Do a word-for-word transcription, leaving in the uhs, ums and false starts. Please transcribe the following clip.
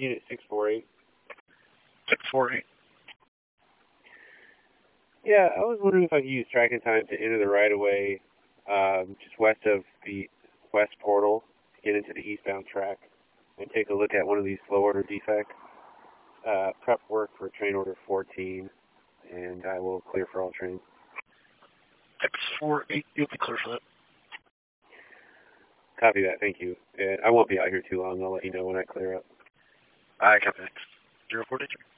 Unit six four eight. six four eight. Yeah, I was wondering if I could use tracking time to enter the right-of-way um, just west of the west portal to get into the eastbound track and take a look at one of these flow order defects. Uh, prep work for train order fourteen, and I will clear for all trains. six four eight, you'll be clear for that. Copy that, thank you. And I won't be out here too long. I'll let you know when I clear up. I copy that. zero four eight three.